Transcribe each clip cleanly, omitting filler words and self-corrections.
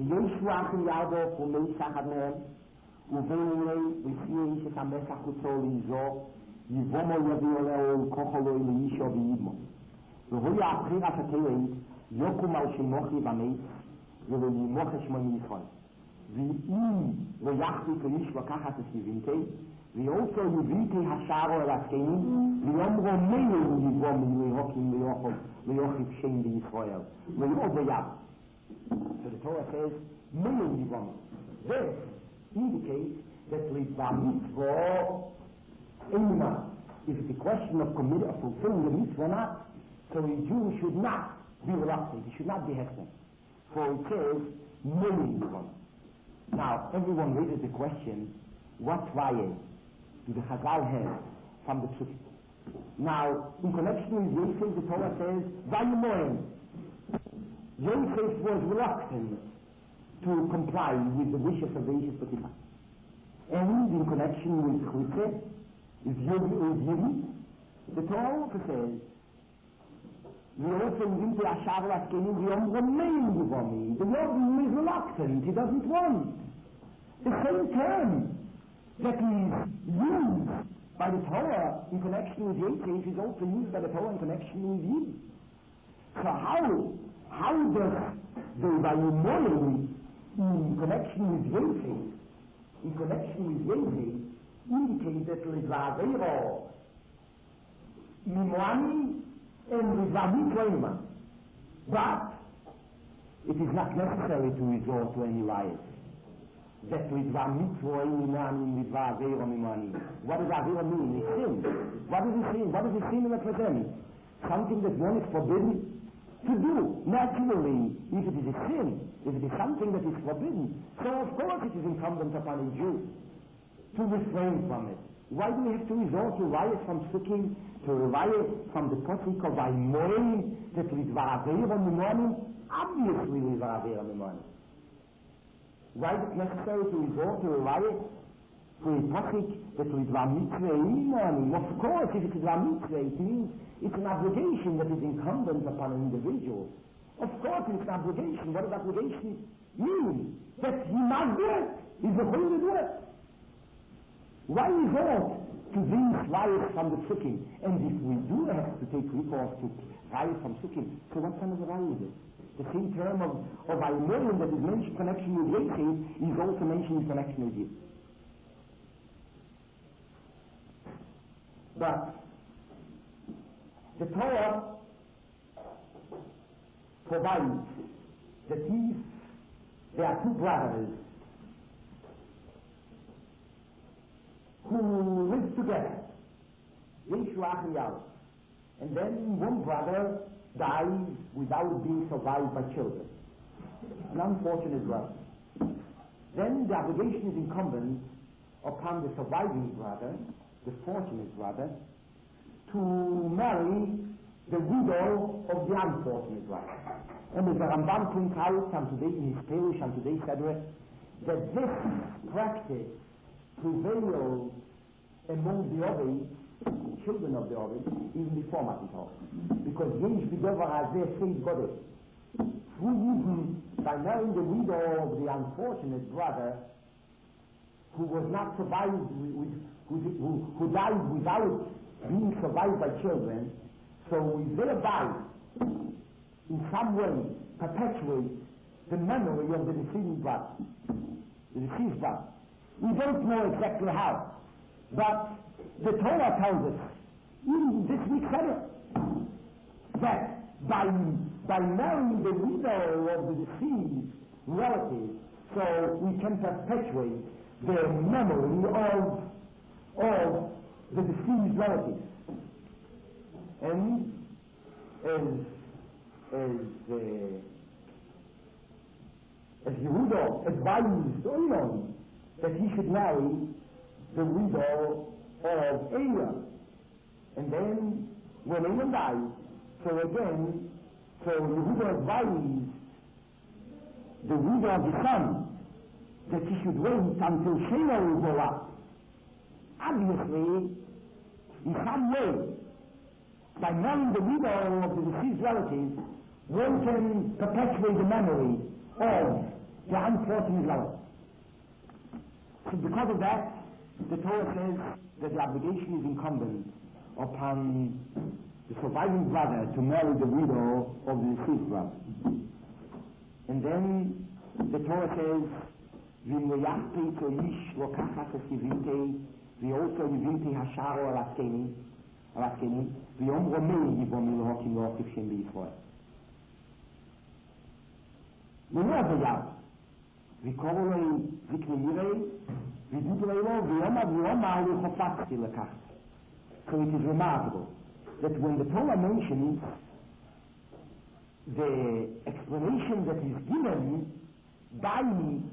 שיש רוח יעדו ומי שחד מהם, ובינוני לפי שתמסך אותו ליזו, יבומו יביאו לו כוחו לו לאישו וידמו. והוא יאחר התתאית, יוקום על שמוכי במית, ולא ימוך שמו מישראל. ואם לא יחזיק לאיש לקחת הסביבינתי, ויוצא יביתי השערו אל הסקנים, ויאמרו מילא יבום ליהוקים ליוכי פשעים בישראל, ויאוד ביד. So the Torah says, many yibam. This indicates that bar mitzvah eina. If it's a question of fulfilling the mitzvah or not, so a Jew should not be reluctant, he should not be hesitant. For it says, many yibam. Now, everyone raises the question, what raya do the Chazal have from the Psukim? Now, in connection with Yosef, the Torah says, Vayimoyim. Yosef was reluctant to comply with the wishes of the Ish Potiphar. And in connection with Chutze, is Yiri, the Torah also says, the Yosef is reluctant, he doesn't want. The same term that is used by the Torah in connection with Yosef is also used by the Torah in connection with Yiri. So how does the Vayimoyim in connection with Yosef indicate that Lizavero Mimoani and Lizavit. But it is not necessary to resort to any riot. That Lizavit Mimoani. What does Avera mean? It's sin. What does it mean? What does it mean represent? Something that one is forbidden to do. Naturally, if it is a sin, if it is something that is forbidden, so of course it is incumbent upon a Jew to refrain from it. Why do we have to resort to riot from Sukkim, to riot from the Posik of Vayimoyim, that Lidvaravera Mimonim? Obviously Lidvaravera Mimonim. Why is it necessary to resort to a riot for a Posik that Lidvamitzveh Mimonim? Of course, if it is Lidvamitzveh, it means it's an obligation that is incumbent upon an individual. Of course it's an obligation. What does obligation mean? That he must do it. He's going to do it. Why resort to these riots from the Sukkim? And if we do have to take recourse to riots from Sukkim, so what kind of a riot is it? The same term of Vayimoyim that is mentioned in connection with Yosef is also mentioned in connection with you. But the Torah provides that if there are two brothers who live together, Yeshua and Yahweh, and then one brother dies without being survived by children, an unfortunate brother, then the obligation is incumbent upon the surviving brother, the fortunate brother, to marry the widow of the unfortunate brother. And as the Rambam points out in his Perush and today's Sedra, that this practice prevails among the Ovid, children of the Ovid, even before Matan Torah. Because Yesh B'Dover Hazeh says God is. Through even by marrying the widow of the unfortunate brother, who was not survived, who died without being survived by children, so we thereby, in some way, perpetuate the memory of the deceased brother. The deceased brother. We don't know exactly how, but the Torah tells us, even this week said that by marrying the widow of the deceased relative, so we can perpetuate the memory of the deceased relatives. And as Yehuda advised Onon that he should marry the widow of Aaron, and then when Aaron died, so Yehuda advised the widow of the son that he should wait until Shelah will grow up. Obviously, in some way, by marrying the widow of the deceased relative, one can perpetuate the memory of unfortunate level. So because of that, the Torah says that the obligation is incumbent upon the surviving brother to marry the widow of the deceased brother. And then the Torah says, ואם לא יחפץ איש לוקחת את ואותו יבינתי השערו על הזקנים, ויאמרו מי יבוא מלהוקים לא כבשם בישראל. ולא אבויו, וקוראו לי זקנירי, ודידו לו, ויאמר לי חפצתי לקחת. So it is remarkable that when the Torah mentions the explanation that is given by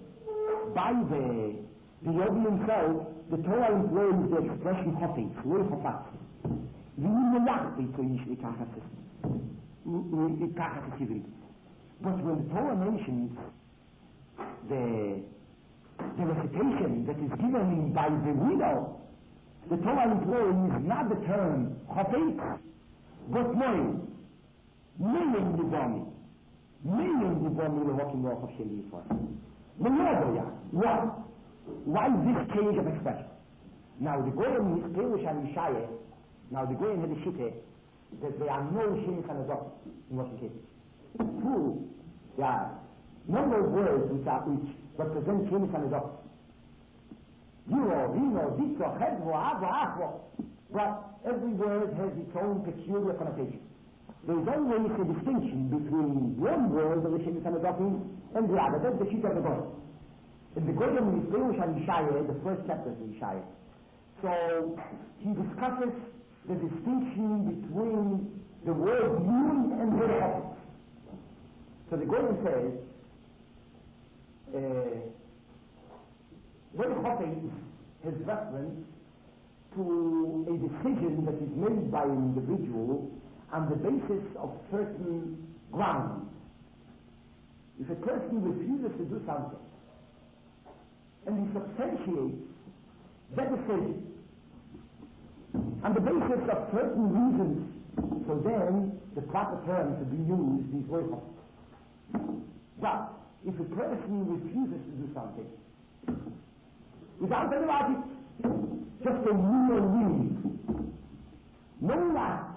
the Yodi himself, the Torah employs the expression chofetz, lo chofetz. But when the Torah mentions the recitation that is given by the widow, the Torah employs not the term chofetz, but moed. Million divomi lehokim lochav shel Yisrael. Why this change of expression? Now the Goyim is Perush and Yishayah. Now the Goyim had a shitte that there are no Shemis Hanazot in Russian cases. True, there are number of words which represent Shemis Hanazot. Yiro, Vino, Ditro, Chedvo, Avo, Achvo. But every word has its own peculiar connotation. There is always a distinction between one word of the Shemis Hanazot and the other. That's the shitte of the Goyim. In the Goyim is Perush and Yishayah, the first chapter of Yishayah. So he discusses the distinction between the word Yun and Berechot. So the Goyim says, Berechot has reference to a decision that is made by an individual on the basis of certain grounds. If a person refuses to do something, and he substantiates that decision on the basis of certain reasons, so then the proper term to be used is worthless. But if a person refuses to do something without any logic, just a mere will, no logic,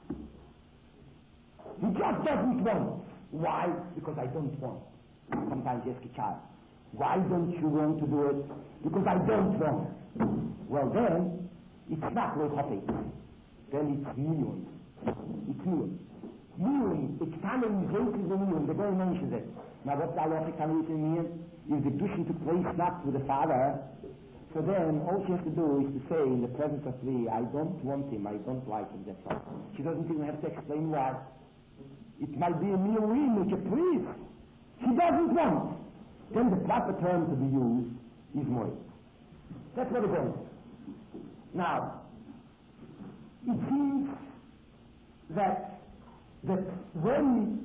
he just doesn't want. Why? Because I don't want. Sometimes you ask a child, why don't you want to do it? Because I don't want. Well then, it's not Lechofet. Then it's Miyun. It's Miyun. Miyun, it's Tanem Zayt is a Miyun. The guy mentions it. Now what's the halachic Tanem Miyun? If the Dushin took place not with the father, so then all she has to do is to say in the presence of thee, I don't want him, I don't like him, that's all. She doesn't even have to explain why. It might be a Miyun, which a priest. She doesn't want. Then the proper term to be used is moed. That's what it is. Now, it seems that when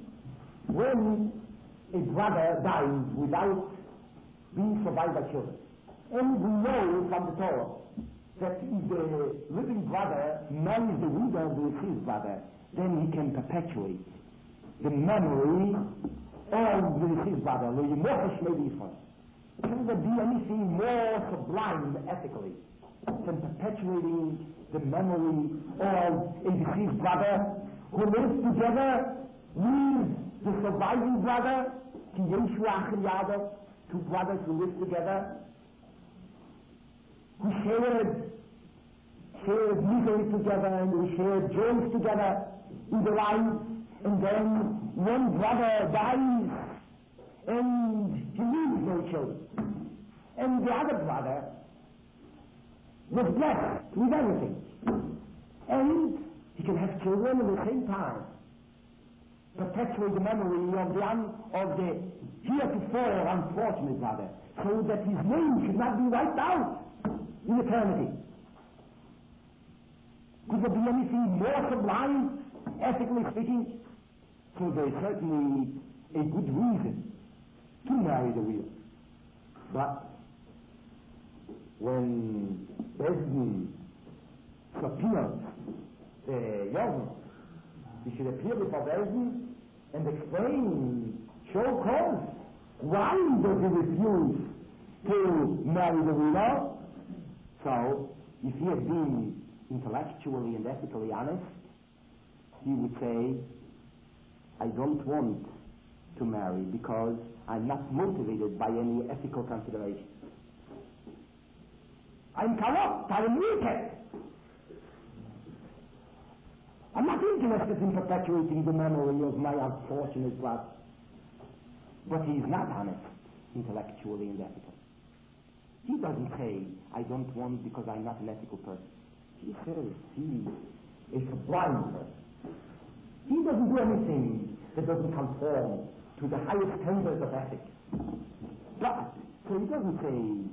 a brother dies without being survived by children, and we know from the Torah that if the living brother marries the widow of his brother, then he can perpetuate the memory of the deceased brother. Can there be anything more sublime ethically than perpetuating the memory of a deceased brother who lives together with the surviving brother, two brothers who live together, who shared misery together and who shared joys together in their lives, and then one brother dies and he leaves no children, and the other brother was blessed with everything, and he can have children at the same time, perpetuate the memory of the heretofore unfortunate brother, so that his name should not be wiped out in eternity. Could there be anything more sublime, ethically speaking? So there is certainly a good reason to marry the widow. But when Bezdin subpoenaed the young, he should appear before Bezdin and explain, show cause Why does he refuse to marry the widow? So, if he had been intellectually and ethically honest, he would say, I don't want to marry because I'm not motivated by any ethical consideration. I'm corrupt, I'm wicked. I'm not interested in perpetuating the memory of my unfortunate brother. But he is not honest, intellectually and ethically. He doesn't say, I don't want because I'm not an ethical person. He says he is a blind person. He doesn't do anything that doesn't conform to the highest standards of ethics. But, so he doesn't say,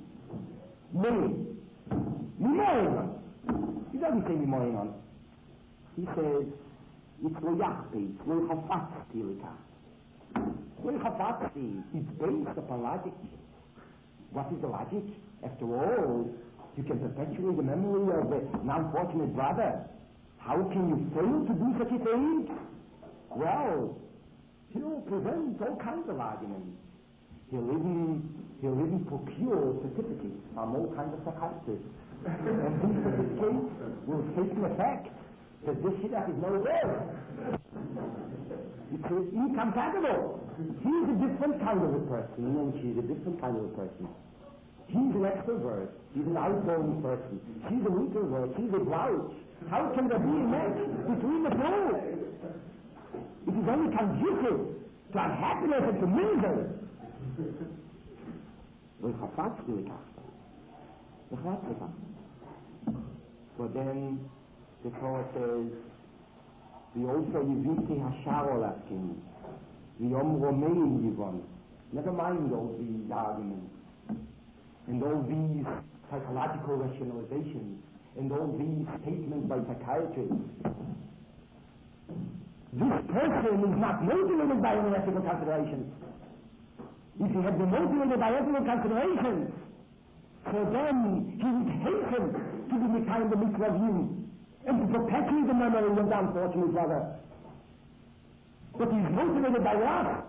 Mimoinon. He doesn't say Mimoinon. He says, it's lo yachpi, it's lo chafatzti likach. Lo chafatzti, it's based upon logic. What is the logic? After all, you can perpetuate the memory of an unfortunate brother. How can you fail to do such a thing? Well, he'll present all kinds of arguments. He'll even procure certificates from all kinds of psychiatrists. And these certificates will take an effect that this shidduch is no good. It's incompatible. He's a different kind of a person, and she's a different kind of a person. He's an extrovert. He's an outgoing person. She's an introvert. She's a grouch. How can there be a match between the two? It is only conducive to unhappiness and to misery. So then the Torah says, we also yiviti hashar olaskin, we romein yivon. Never mind all these arguments and all these psychological rationalizations and all these statements by psychiatrists. This person is not motivated by any ethical considerations. If he had been motivated by ethical considerations, so then he would hasten to be the kind of mitzvah of him and to perpetuate the memory of the unfortunate brother. But he is motivated by lust.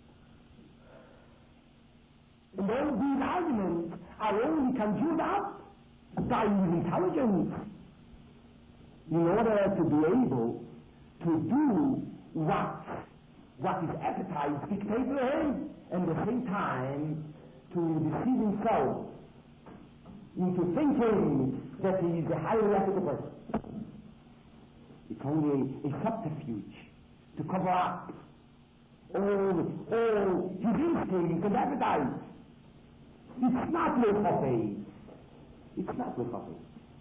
And all these arguments are only conjured up by his intelligence in order to be able to do what his appetite dictates to him, and at the same time to deceive himself into thinking that he is a highly ethical person. It's only a subterfuge to cover up all his instincts and appetites. It's not Lechafe. It's not Lechafe.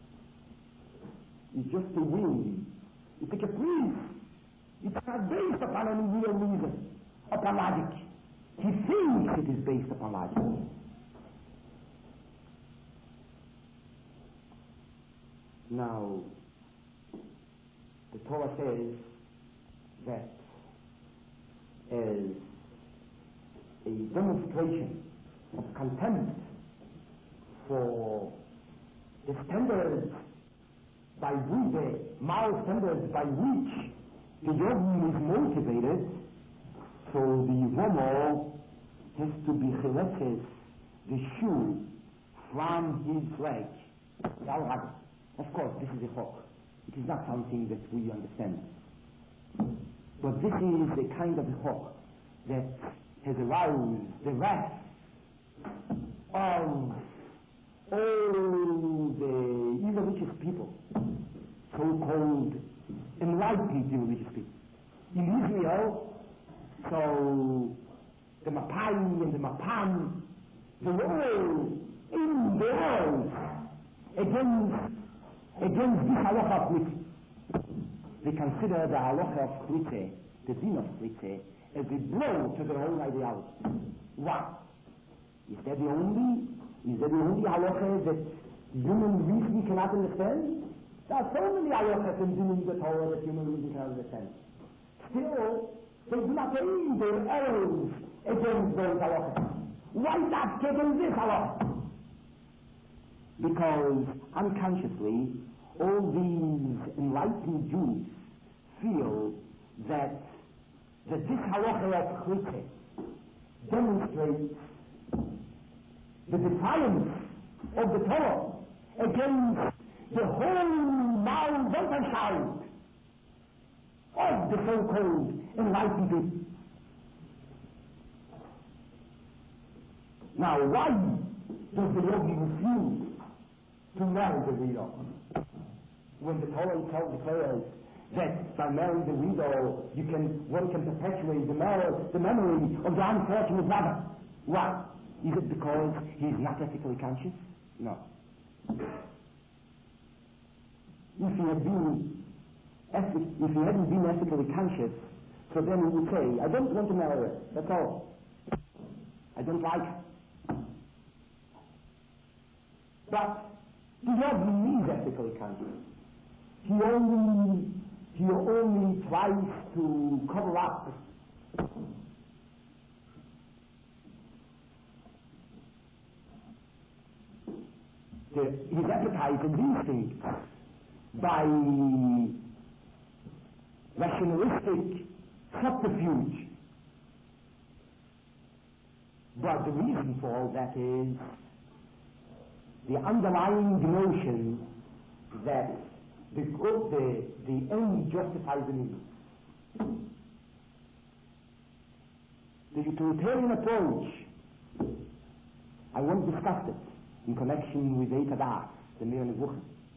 It's just a whim. It's a caprice. It's not based upon any real reason, upon logic. He thinks it is based upon logic. Now, the Torah says that as a demonstration of contempt for the standards by which, the moral standards by which the yogi is motivated, so the Yomo has to be chileses the shoe from his leg. Of course, this is a chok. It is not something that we understand. But this is a kind of a chok that has aroused the wrath of all the irreligious people, so-called enlightened irreligious people. In Israel, so the Mapai and the Mapam, they were all in the world against this halacha of chalitza. They consider the halacha of chalitza, the din of chalitza, as a blow to their own ideology. Why? Is that the only halacha that human reason cannot understand? There are so many halachas in the Torah that human reason cannot understand. Still, they do not aim their arrows against those halachas. Why not against this halacha? Because unconsciously, all these enlightened Jews feel that this halacha of chalitza demonstrates the defiance of the Torah against the whole now Weltanschauung of the so-called enlightened people. Now, why does the yogi refuse to marry the widow? When the Torah itself declares that by marrying the widow, one can perpetuate the memory of the unfortunate mother. Why? Is it because he is not ethically conscious? No. If he hadn't been ethically conscious, so then he would say, I don't want to marry her, that's all. I don't like her. But the yogi is ethically conscious. He only tries to cover up his appetite and instinct by rationalistic subterfuge. But the reason for all that is the underlying notion that the end justifies the means. The utilitarian approach, I once discussed it in connection with Eita Das, the Mir Nevuchim.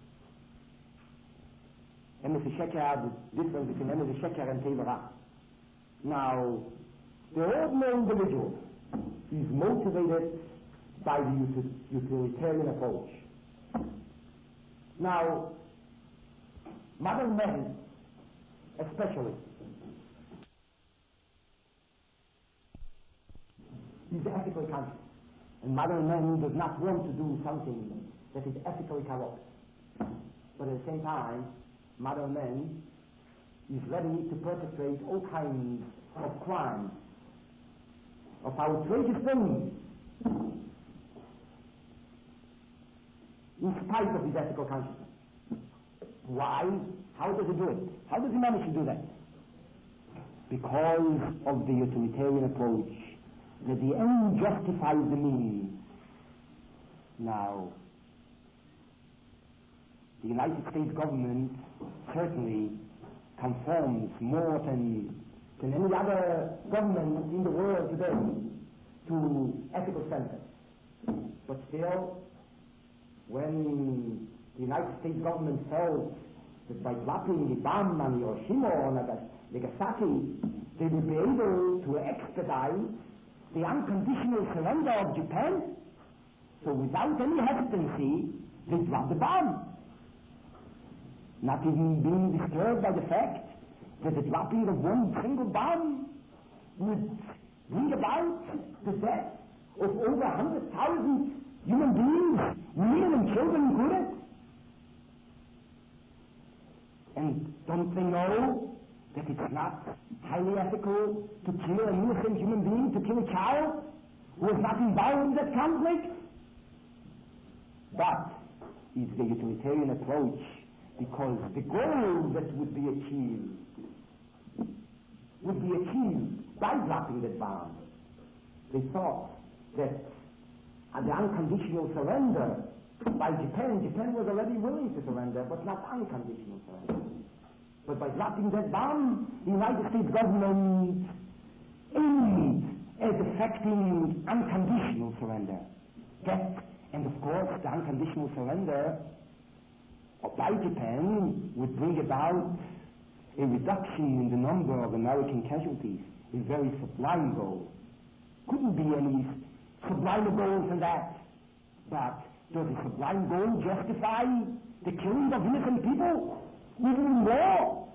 Emes Sheker, the difference between Emes Sheker and Tevara. Now, the ordinary individual is motivated by the utilitarian approach. Now, modern men, especially, is ethically conscious. And modern man does not want to do something that is ethically corrupt. But at the same time, modern man is ready to perpetrate all kinds of crimes, of outrageous things, in spite of his ethical consciousness. Why? How does he do it? How does he manage to do that? Because of the utilitarian approach, that the end justifies the means. Now, the United States government certainly conforms more than any other government in the world today to ethical standards. But still, when the United States government felt that by dropping the bomb on Hiroshima or Nagasaki, they would be able to expedite the unconditional surrender of Japan, so without any hesitancy, they dropped the bomb. Not even being disturbed by the fact that the dropping of one single bomb would bring about the death of over 100,000 human beings, women and children included. And don't they know that it's not highly ethical to kill an innocent human being, to kill a child who was not involved in that conflict? But it's the utilitarian approach, because the goal that would be achieved by dropping that bomb. They thought that the unconditional surrender by Japan was already willing to surrender, but not unconditional surrender. But by dropping that bomb, the United States government aimed at effecting unconditional surrender. And of course, the unconditional surrender by Japan would bring about a reduction in the number of American casualties, a very sublime goal. Couldn't be any sublimer goal than that. But does a sublime goal justify the killing of innocent people? Even more.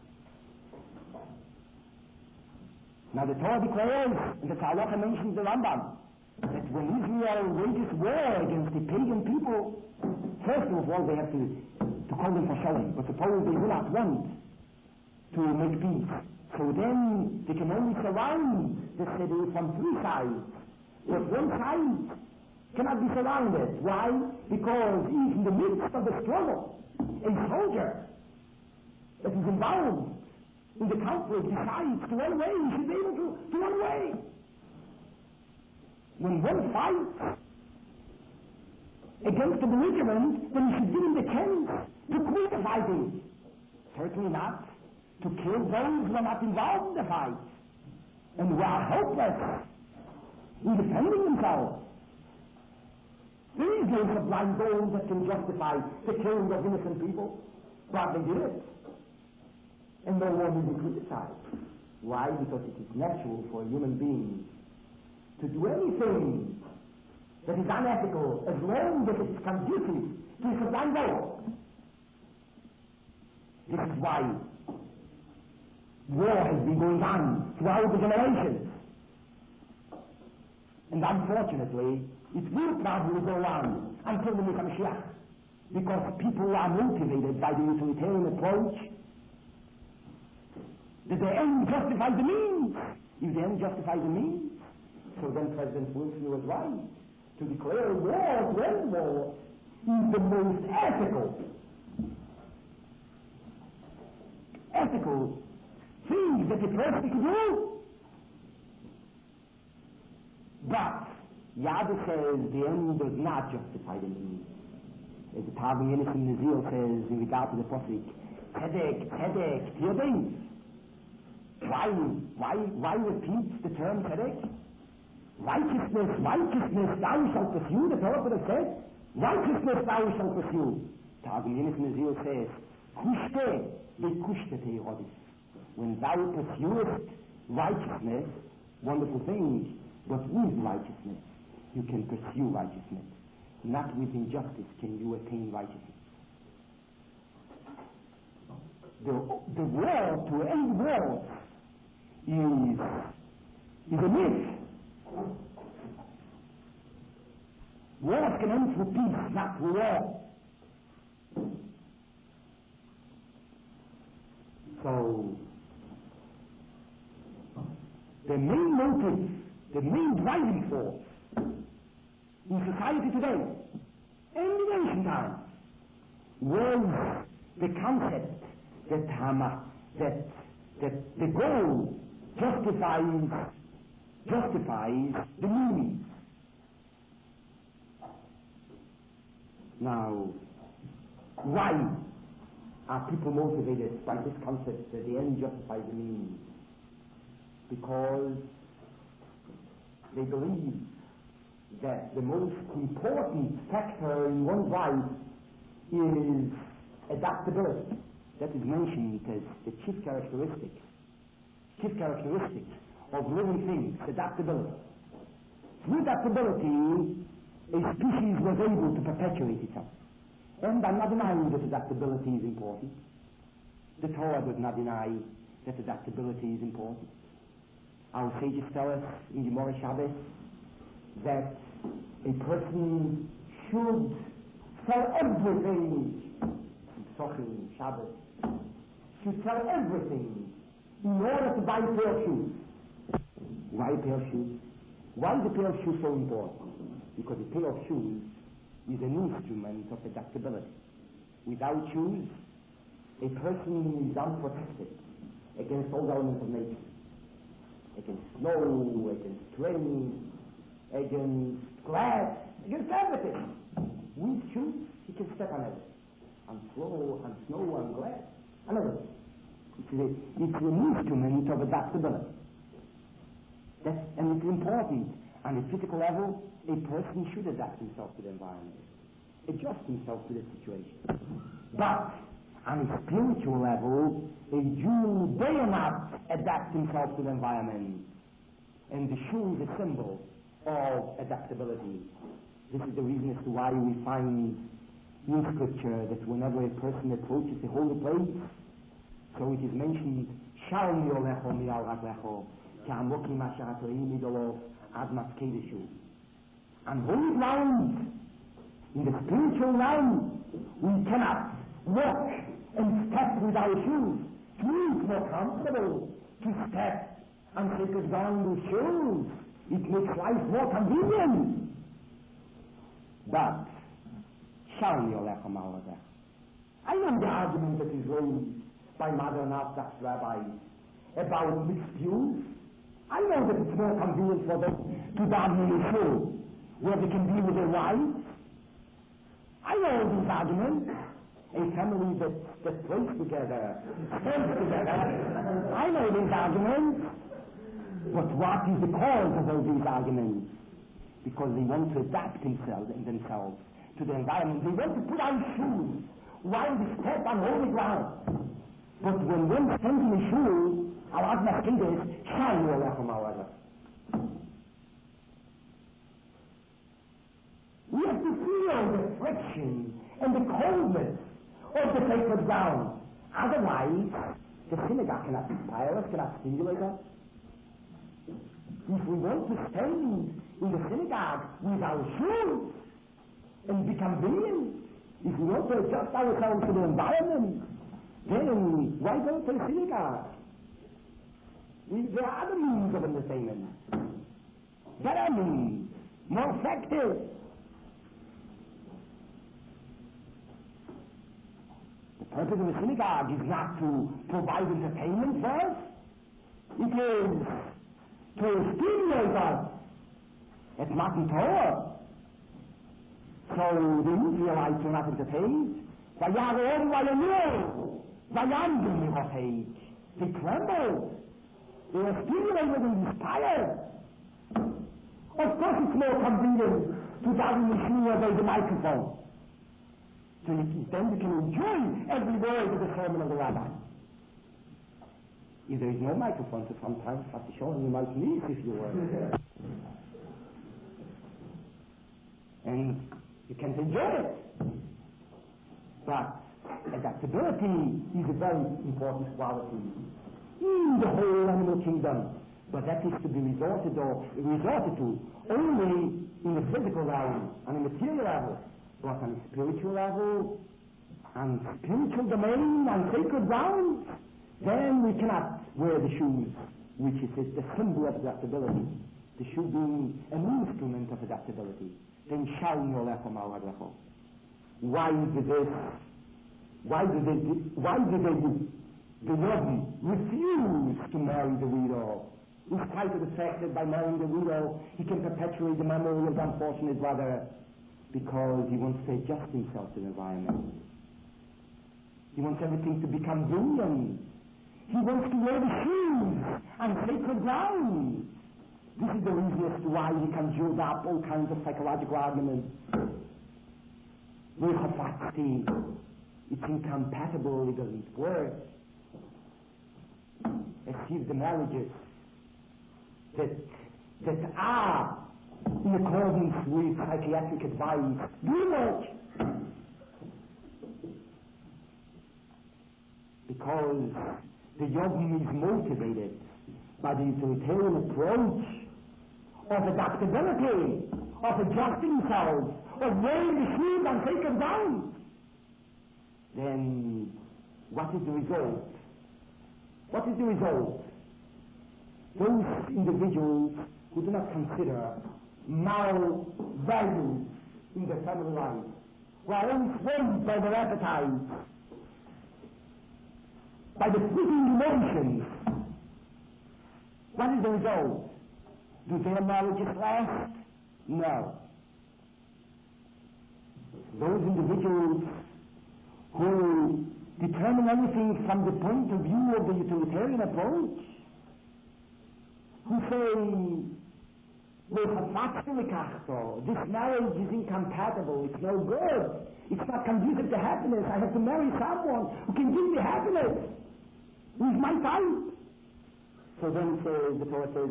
Now the Torah declares, and the Halacha mentions the Rambam, that when Israel wages war against the pagan people, first of all they have to call them for shalom, but suppose they do not want to make peace. So then they can only surround the city from three sides. But one side cannot be surrounded. Why? Because in the midst of the struggle, a soldier that is involved in the conflict decides to run away. He should be able to run away. When one fights against the belligerent, then you should give him the chance to quit the fighting. Certainly not to kill those who are not involved in the fight and who are helpless in defending themselves. There is no blind goal that can justify the killing of innocent people, but they did it. And no one will be criticized. Why? Because it is natural for a human being to do anything that is unethical as long as it's conducive to his sublime goal. This is why war has been going on throughout the generations. And unfortunately, it will probably go on until the Mashiach, because people are motivated by the utilitarian approach that the end justifies the means. If the end justifies the means, so then President Wilson was right to declare war, to end war, is the most ethical thing that a person can do. But Yada says the end does not justify the means. As the Targum Yenison Nazir says in regard to the Prophet, Tzedek, Tiyodin. Why repeat the term Tzedek? Righteousness, thou shalt pursue, the Torah could have said, righteousness thou shalt pursue. Targum Yenison Nazir says, Kushte, bekushte te'irodis. When thou pursuest righteousness, wonderful thing, but with righteousness, you can pursue righteousness. Not with injustice can you attain righteousness. The war to end wars is a myth. Wars can end through peace, not through war. So, the main motive, the main driving force in society today and in ancient times was the concept that the goal justifies the means. Now, why are people motivated by this concept that the end justifies the means? Because they believe that the most important factor in one's life is adaptability. That is mentioned as the chief characteristic of living things, adaptability. Through adaptability, a species was able to perpetuate itself. And I'm not denying that adaptability is important. The Torah does not deny that adaptability is important. Our sages tell us in Gemara Shabbos that a person should sell everything, in Shabbos, should sell everything in order to buy a pair of shoes. Why a pair of shoes? Why is a pair of shoes so important? Because a pair of shoes is an instrument of adaptability. Without shoes, a person is unprotected against all the elements of nature. Against snow, against rain, against glass, against everything. With shoes, he can step on everything. On floor, on snow, on glass, on everything. It's an instrument of adaptability. And it's important. On a physical level, a person should adapt himself to the environment, adjust himself to the situation. But on a spiritual level, a Jew dare not adapt himself to the environment. And the shoe is a symbol of adaptability. This is the reason as to why we find in Scripture that whenever a person approaches a holy place, so it is mentioned, Shalom yolecho mi'al raglecho, ka'amokim asher atoim idolov ad matzkedeshu. On holy ground, in the spiritual realm, we cannot walk and step with our shoes. It is more comfortable to step on sacred ground with shoes. It makes life more convenient. But, Shalom yolecho mi'al raglecho. I know the argument that is raised by modern Orthodox rabbis about mixed views. I know that it's more convenient for them to daven in a shul, where they can be with their wives. I know all these arguments. A family that prays together, stays together. I know these arguments. But what is the cause of all these arguments? Because they want to adapt themselves to the environment. They want to put on shoes while they step on holy ground. But when one stands in a shoe, our Maskides shine your from our other. We have to feel the friction and the coldness of the sacred ground. Otherwise, the synagogue cannot inspire us, cannot stimulate us. If we want to stand in the synagogue with our shoes and become convenient, if we want to adjust ourselves to the environment, then why go to the synagogue? There are other means of entertainment. Better means, more effective. The purpose of the synagogue is not to provide entertainment for us. It is to stimulate us at Matan Torah. So the Israelites were not entertained. They trembled. They were stimulated and inspired. Of course it's more convenient to daven in shul by the microphone. So then you can enjoy every word of the sermon of the rabbi. If there is no microphone, so sometimes have to show, and you might leave if you were. And you can't enjoy it. But adaptability is a very important quality in the whole animal kingdom. But that is to be resorted to only in the physical realm, on a material level, but on a spiritual level, on spiritual domain, on sacred grounds. Then we cannot wear the shoes, which is the symbol of adaptability. The shoe being an instrument of adaptability. Then shine your left from our level. Why did the Yodin refuse to marry the widow? In spite of the fact that by marrying the widow, he can perpetuate the memory of the unfortunate brother, because he wants to adjust himself to the environment. He wants everything to become convenient. He wants to wear the shoes on sacred ground. This is the reason as to why he conjured up all kinds of psychological arguments. It's incompatible, it doesn't work. As if the marriages that are in accordance with psychiatric advice do work. Because the yogin is motivated by the utilitarian approach of adaptability, of adjusting himself, of wearing the shoes on sacred ground. Then what is the result? What is the result? Those individuals who do not consider moral values in their family life, who are enslaved by their appetites, by the fleeting emotions, what is the result? Do their marriages last? No. Those individuals who determine everything from the point of view of the utilitarian approach, who say, this marriage is incompatible, it's no good, it's not conducive to happiness, I have to marry someone who can give me happiness, who's my type. So then the Torah says,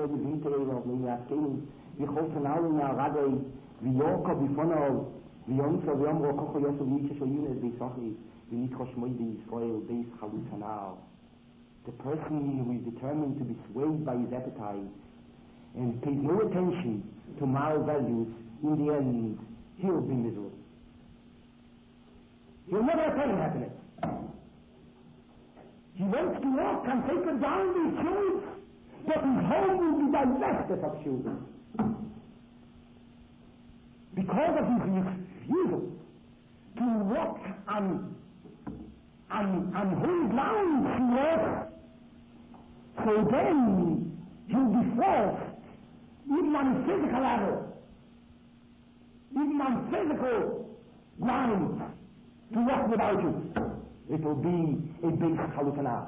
the person who is determined to be swayed by his appetite and pays no attention to moral values, in the end, he'll be miserable. He'll never attain happiness. He wants to walk on sacred ground with shoes, but his home will be divested of shoes. Because of his refusal to walk on holy ground, he walks. So then You'll be forced, even on physical level, even on physical grounds, to walk without you. It will be a base halutana.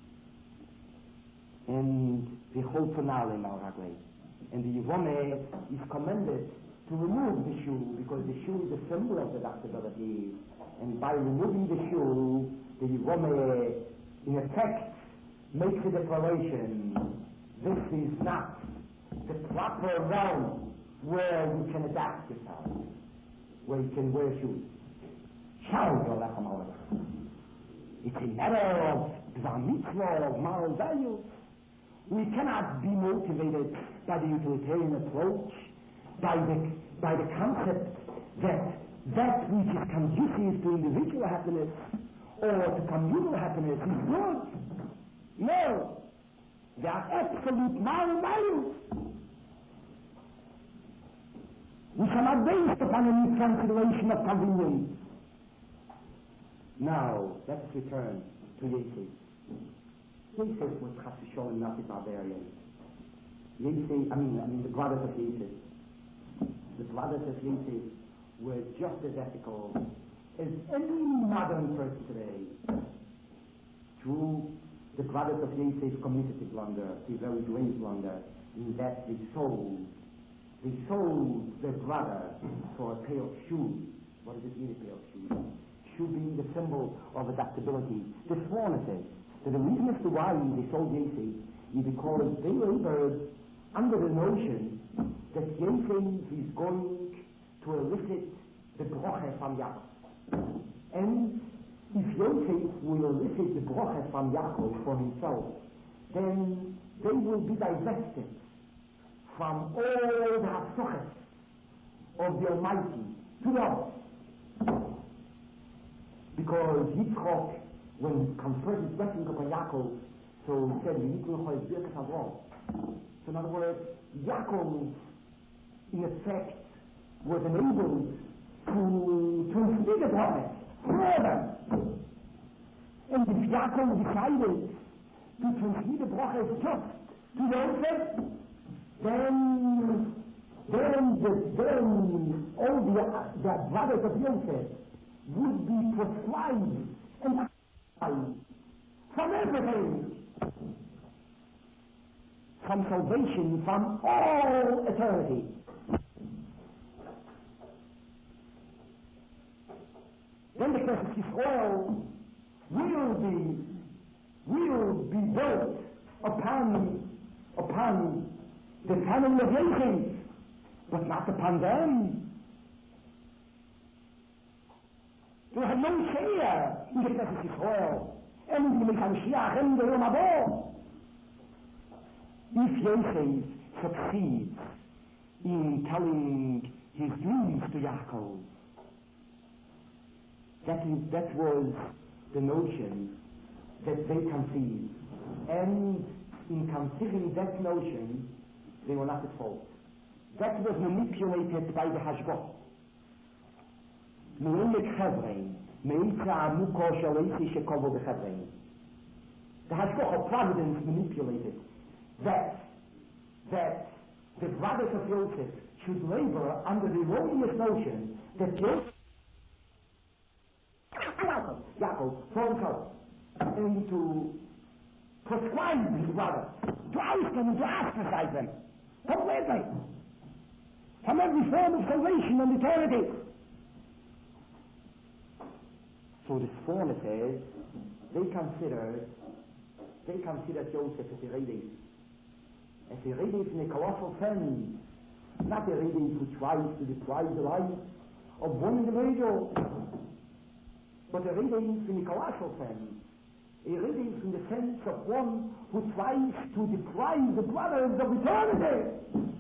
And the whole finale now, and the Yevome is commended to remove the shoe, because the shoe is a symbol of deductibility. And by removing the shoe, the Yevome, in effect, makes a declaration: this is not the proper realm where you can adapt yourself, where you can wear shoes. It's a matter of Dvar Mitzvah, of moral values. We cannot be motivated by the utilitarian approach, by the concept that which is conducive to individual happiness or to communal happiness is good. No, they are absolute moral values, which are not based upon any consideration of convenience. Now, let us return to Yosef. Yosef was Chas v'Sholem not a barbarian. The brothers of Yosef. The brothers of Yosef were just as ethical as any modern person today. True, the brothers of Yosef committed a blunder, a very great blunder, in that they sold their brother for a pair of shoes. What does it mean, a pair of shoes? Shoe being the symbol of adaptability. The Sforno says that the reason as to why they sold Yosef is because they labored under the notion that Yosef is going to elicit the broche from Yaakov. And if Yosef will elicit the broche from Yaakov for himself, then they will be divested from all the haftoches of the Almighty to them. Because Yitzchok, when he conferred his blessing upon Yaakov, so he said, so in other words, Yaakov, in effect, was enabled to transmit the prophet further. And if Yaakov decided to transmit the prophet just to Yosef, then all the brothers of Yosef would be proscribed and from everything, from salvation, from all eternity. Then the Knesset Yisrael will be built upon the family of Yosef, but not upon them. They have no share in the Knesset Yisrael and in the Mashiach and the Yom Habo. If Yosef succeeds in telling his dreams to Yaakov, that was the notion that they conceived. And in conceiving that notion, they were not at fault. That was manipulated by the Hashgoch. The Hashgoch of Providence manipulated that the brothers of Yosef should labor under the erroneous notion that Yosef Yaakov for himself, and to prescribe his brothers, to oust them and to ostracize them completely from every form of salvation and eternity. So the Sforno says they considered Joseph as a Redef in a colossal sense, not a Redef who tries to deprive the life of one individual, but a Redef in a colossal sense, a Redef in the sense of one who tries to deprive the brothers of eternity.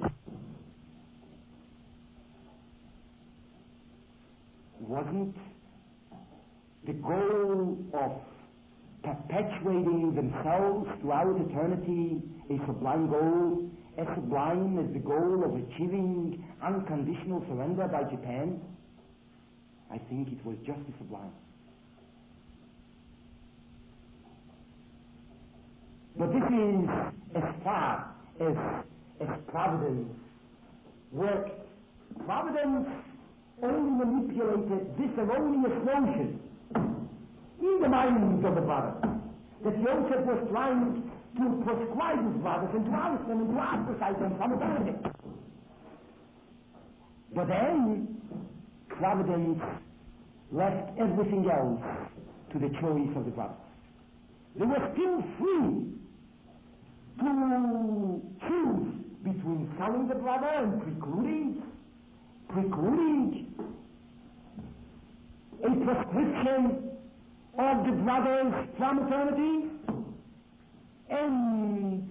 Wasn't the goal of perpetuating themselves throughout eternity a sublime goal, as sublime as the goal of achieving unconditional surrender by Japan? I think it was just as sublime. But this is as far as providence worked. Providence only manipulated this erroneous notion in the minds of the brothers that Joseph was trying to proscribe his brothers and to oust them and to ostracize them from authority. But then providence left everything else to the choice of the brothers. They were still free to choose between selling the brother and precluding a prescription of the brothers from eternity and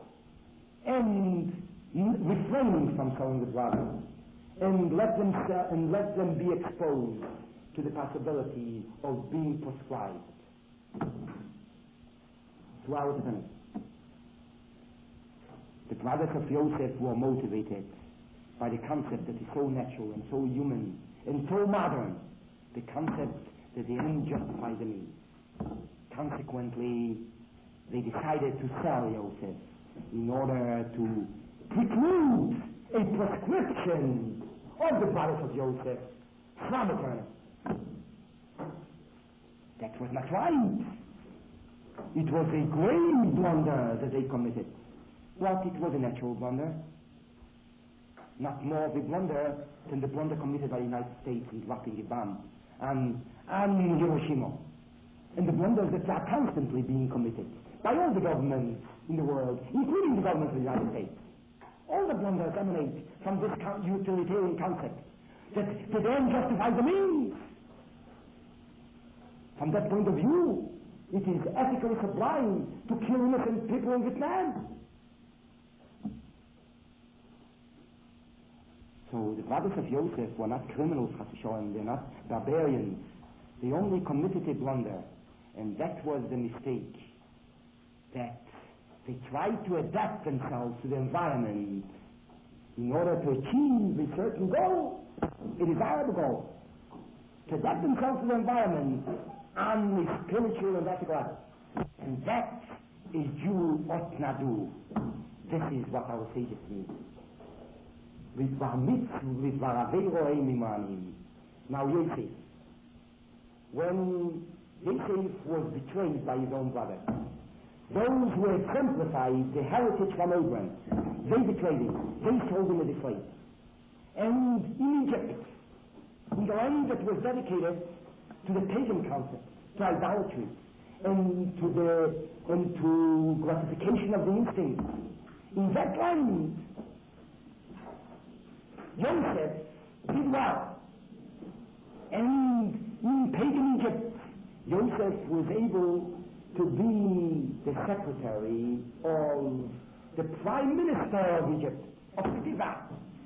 refraining from selling the brother and let them be exposed to the possibility of being proscribed throughout eternity. The brothers of Joseph were motivated by the concept that is so natural and so human and so modern, the concept that the end justifies the means. Consequently, they decided to sell Joseph in order to preclude a prescription of the brothers of Joseph from eternity. That was not right. It was a grave blunder that they committed. But it was a natural blunder. Not more of a blunder than the blunder committed by the United States in dropping a bomb on Hiroshima. And the blunders that are constantly being committed by all the governments in the world, including the government of the United States. All the blunders emanate from this utilitarian concept that the end justifies the means. From that point of view, it is ethically sublime to kill innocent people in Vietnam. So the brothers of Joseph were not criminals, they're not barbarians. They only committed a blunder, and that was the mistake, that they tried to adapt themselves to the environment in order to achieve a certain goal, a desirable goal, to adapt themselves to the environment on a spiritual and ethical level. And that is Jew ought not do. This is what our sages mean. Now Yosef, when Yosef was betrayed by his own brother, those who exemplified the heritage from Abraham, they betrayed him, they sold him as a slave. And in Egypt, in the land that was dedicated to the pagan concept, to idolatry, and to gratification of the instinct, in that land, Joseph did well. And in pagan Egypt, Joseph was able to be the secretary of the prime minister of Egypt, of Potiphar.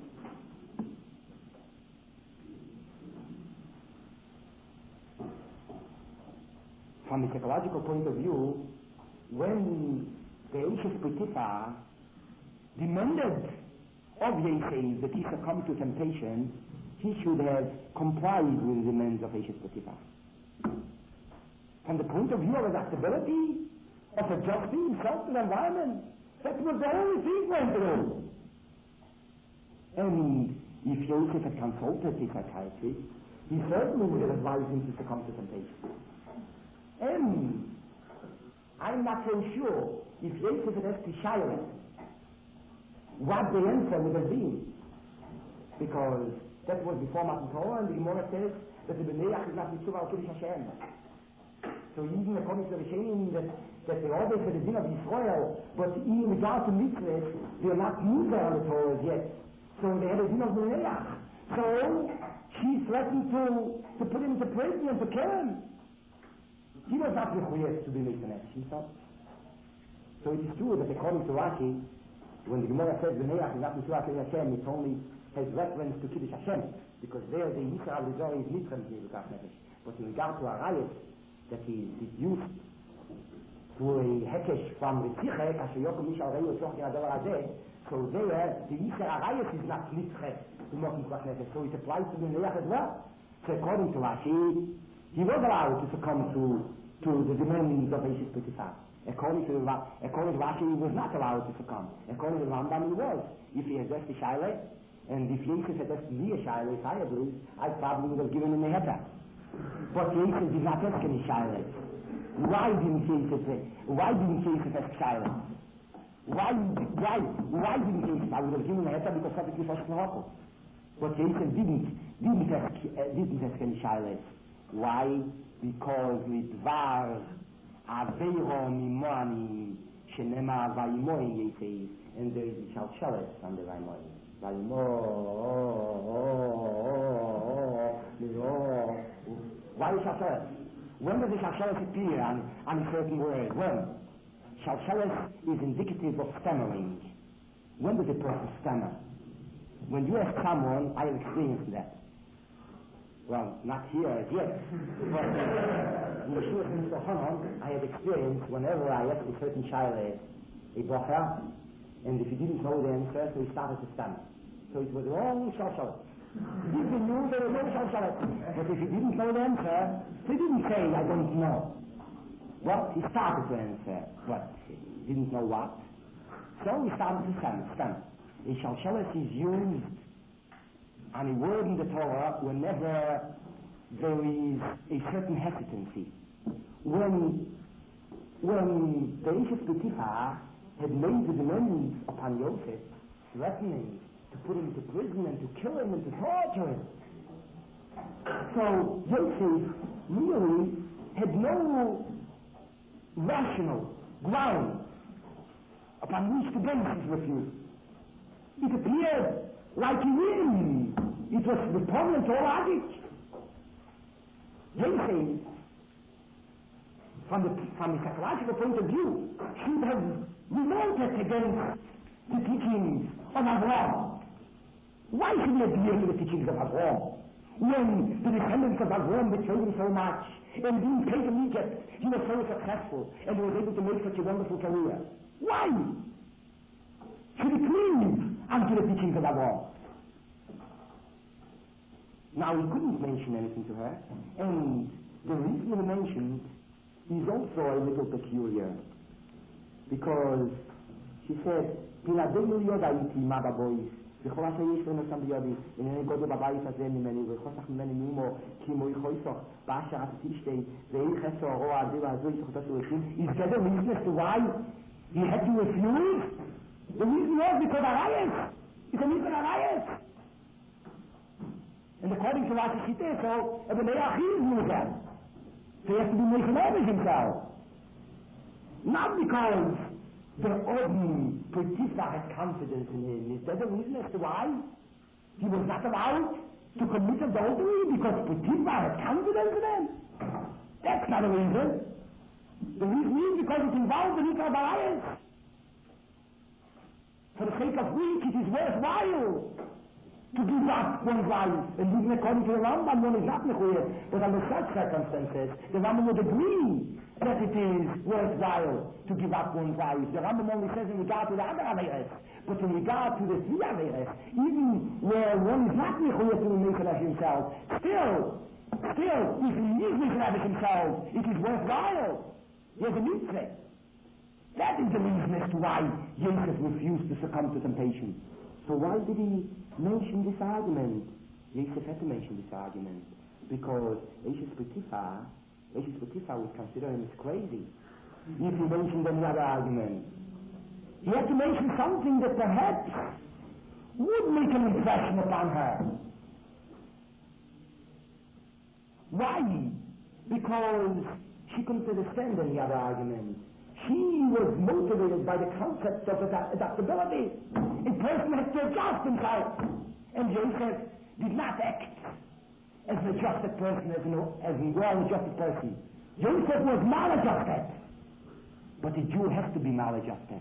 From a psychological point of view, when the anxious Potiphar demanded of Yosef that he succumb to temptation, he should have complied with the demands of anxious Potiphar. From the point of view of adaptability, of adjusting himself to the environment, that was the only thing for him to do. And if Joseph had consulted his psychiatrist, he certainly would have advised him to succumb to temptation. And I'm not so sure if Joseph had asked Yishayah what the answer would have been, because that was before Matan Torah, and the Gemara says that the B'neiach is not mitzvah al Kiddush Hashem. So even according to the Rishonim that they always had the din of Yisrael, but in regard to mitzvahs, they are not mitzvah on the Torah yet. So they had a din of B'neiach. So she threatened to put him into prison and to kill him. He was not required to be Meitanech himself. So it is true that according to Rashi, when the Gemara says B'neiach is not mitzvah al Kiddush Hashem, it only has reference to Kiddush Hashem, because there the Yisrael Rizor is Mitzvah B'neiach Nefesh. But in regard to Arayos, that is deduced through a Hekesh from Ritzichek, Asher Yokum Mishal Reu Etoch Yadol Azeh, so there the Yisrael Arayos is not Mitzvah B'neiach Nefesh, so it applies to B'neiach as well. So according to Rashi, he was allowed to succumb to the demands of Eishes Potiphar. According to Rashi, he was not allowed to succumb. According to Rambam, he was. If he had just a Shaila, and if Yosef had just me a Shaila, if I had lose, I probably would have given him a heta. But Yosef did not ask any Shaila. Why didn't Yosef ask Shaila? Why didn't Yosef? I would have given him a heta because of the Kifosh Nahoko. But Yosef didn't ask any Shaila. Why? Because Lidvar Aveiro Mimani Shenema Vaimoy Yosef, and there is a Shalsheles on the Vaimoy. Why is Shalsheles? When does the Shalsheles appear on a certain word? When? Shalsheles is indicative of stammering. When does a person stammer? When you ask someone, I have experienced that. Well, not here as yet, but in Yeshua Mr. Hanan, I had experienced whenever I asked a certain child a bracha, and if he didn't know the answer, so he started to stammer. So it was all Shalsheles. He knew there was no Shalsheles. But if he didn't know the answer, he didn't say, I don't know. Well, he started to answer, but he didn't know what. So he started to stammer. A Shalsheles is used on a word in the Torah whenever there is a certain hesitancy. When the Eish Potiphar had made the demands upon Yosef, threatening to put him to prison and to kill him and to torture him. So Yosef really had no rational ground upon which to base his refusal. It appeared like a wind. It was repugnant to all logic. Yosef, from the psychological point of view, should have revolted against the teachings of Avraham. Why should he adhere to the teachings of Avraham? When the descendants of Avraham betrayed him so much, and being paid in Egypt, he was so successful, and he was able to make such a wonderful career. Why should he cleave unto the teachings of Avraham? Now, he couldn't mention anything to her, and the reason he mentioned is also a little peculiar, because she said, "Piladenu yodaiti mababois, v'chol asher yesh leno sam biyodi, ineni godo babayis hazeh mimeni, v'chosach mimeni mimo, ki mo yichoisoch, ba'asher atati ishtei, ve'ei cheso aro adi v'azu yisochotas u'eshim." Is that the reason as to why he had to refuse? The reason was because Arayas. It's a reason Arayas. And according to Rashi Shiteh, so Ebonei Achiv knew that. So he has to be Mechanemic himself. Not because the Odin Potiphar had confidence in him. Is that the reason as to why he was not allowed to commit adultery? Because Potiphar had confidence in him? That's not a reason. The reason is because it involves the Nikra Barayas. For the sake of which it is worthwhile to give up one's life. And even according to the Rambam, one is not mechuyev. But under such circumstances, the Rambam would agree that it is worthwhile to give up one's life. The Rambam only says in regard to the other Averes, but in regard to the three Averes, even where one is not mechuyev to be mechuyev himself, still, if he is mechuyev himself, it is worthwhile. He has a mitzvah. That is the reason as to why Yosef refused to succumb to temptation. So why did he mention this argument? Yosef had to mention this argument because Eish Potiphar would consider him as crazy if he mentioned any other argument. He had to mention something that perhaps would make an impression upon her. Why? Because she couldn't understand any other argument. She was motivated by the concept of adaptability. A person has to adjust himself. And Joseph did not act as an adjusted person, as a well-adjusted person. Joseph was maladjusted. But a Jew has to be maladjusted.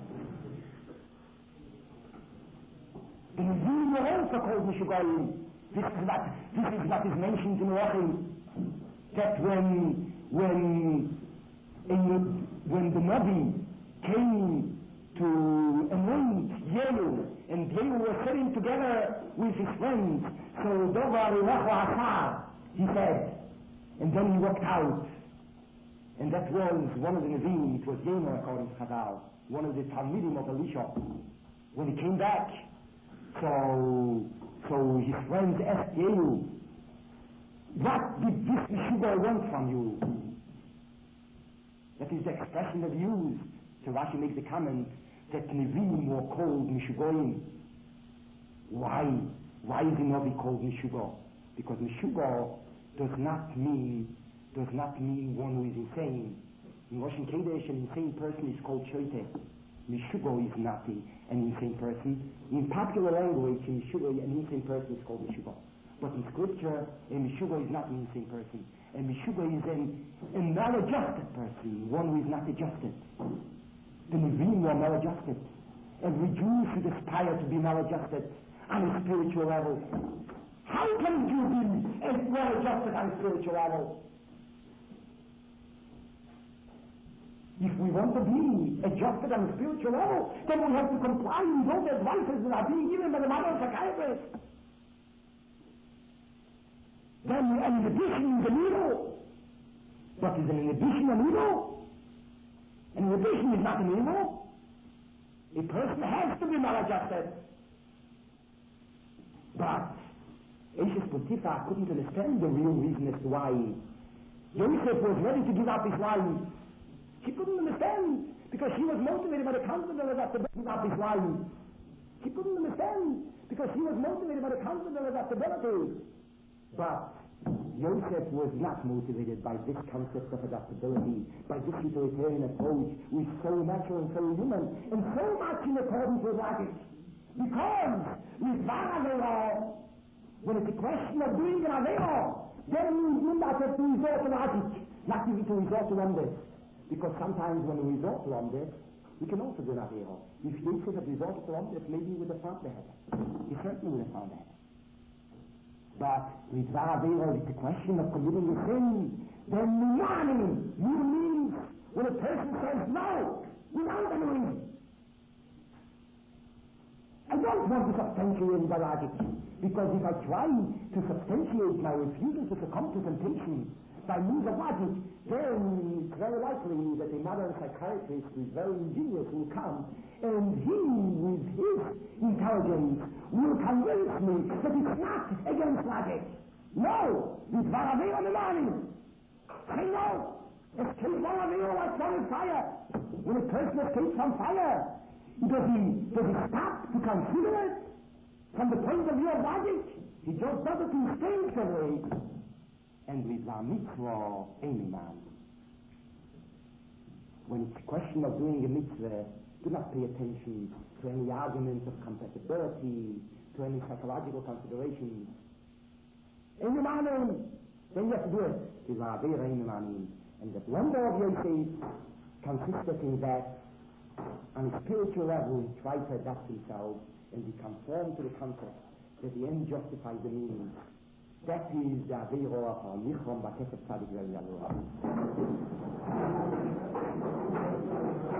The Nevi'im were also called Mishugoyim. This is what is mentioned in Rochim. That when the Navi came to anoint Yehu, and Yehu was sitting together with his friends, so Dovar Ilachu Asar, he said, and then he walked out. And that was one of the Nevi'im, it was Yena according to Chazal, one of the Talmidim of Elisha. When he came back, so his friends asked Yehu, what did this Meshuggah want from you? That is the expression that used. So Rashi makes the comment that Nevi'im were called Meshuggahim. Why is the Navi called Meshuggah? Because Meshuggah does not mean one who is insane. In Russian Kodesh, an insane person is called Shoite. Meshuggah is not an insane person. In popular language, Meshuggah, an insane person is called Meshuggah. But in scripture, a Meshuggah is not an insane person. A Meshuggah is a maladjusted person, one who is not adjusted. The Nevi'im were maladjusted. Every Jew should aspire to be maladjusted on a spiritual level. How can you be maladjusted on a spiritual level? If we want to be adjusted on a spiritual level, then we have to comply with all the advices that are being given by the modern psychiatrist. Then an inhibition is an evil. But is an inhibition an evil? An inhibition is not an evil. A person has to be maladjusted. But Eishes Potiphar couldn't understand the real reason as to why Yosef was ready to give up his wife. She couldn't understand, because she was motivated by the confidence that the give up his wife. She couldn't understand, because she was motivated by the confidence of adaptability. But Yosef was not motivated by this concept of adaptability, by this utilitarian approach, which is so natural and so human, and so much in accordance with logic. Because with Varavera, when it's a question of doing an Avera, then we do not have to resort to logic, not even to resort to wonder. Because sometimes when we resort to wonder, we can also do an Avera. If Yosef had resorted to wonder, maybe he would have found the head. He certainly would have found the head. But with Varavera, it's a question of committing a sin. Then Numanim means when a person says no, without any reason. I don't want to substantiate the logic, because if I try to substantiate my refusal to succumb to temptation by means of logic, then it's very likely that a modern psychiatrist who is very ingenious will come, and he, with his intelligence, will convince me that it's not against logic. No! It's Varavera Nemani! Say no! Escape Varavera like one in fire! When a person escapes from fire, does he stop to consider it from the point of view of logic? He just does it instinctively. And with Bar Mitzvah, any man. When it's a question of doing a mitzvah, do not pay attention to any arguments of compatibility, to any psychological considerations. Any man, then you have to do it. And the wonder of Yosef consisted in that on a spiritual level, he tried to adapt himself and be conformed to the concept that the end justifies the means. That is the Avera of Nichon Bakesef Tzadik Vel Yalua.